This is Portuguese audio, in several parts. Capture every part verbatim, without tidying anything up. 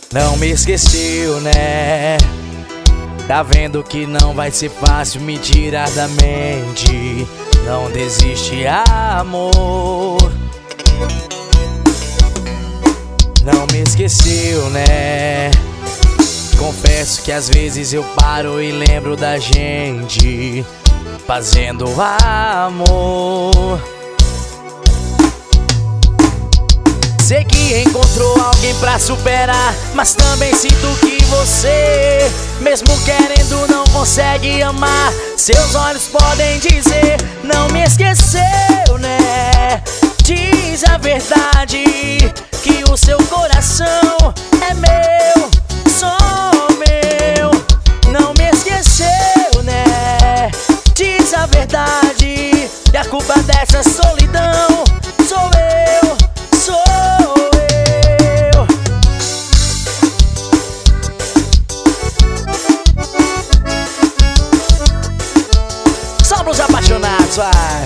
Não me esqueceu, né? Tá vendo que não vai ser fácil me tirar da mente. Não desiste, amor. Não me esqueceu, né? Confesso que às vezes eu paro e lembro da gente fazendo amor. Sei que encontrou alguém pra superar, mas também sinto que você, mesmo querendo, não consegue amar. Seus olhos podem dizer, não me esqueceu, né? Diz a verdade, que o seu coração é meu, só meu. Não me esqueceu, né? Diz a verdade, e a culpa dessa solidão sou eu, sou eu. Só pros apaixonados, vai.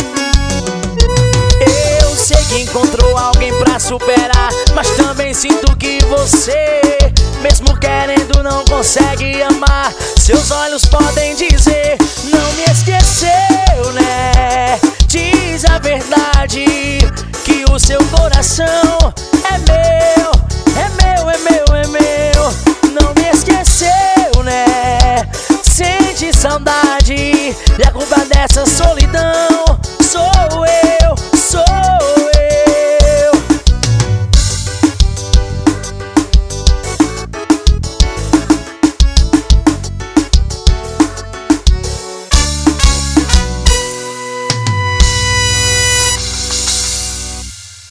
Eu sei que encontrou alguém pra superar, mas também sinto que você, mesmo querendo, não consegue amar. Seus olhos podem dizer, não me esqueceu, né? Diz a verdade, que o seu coração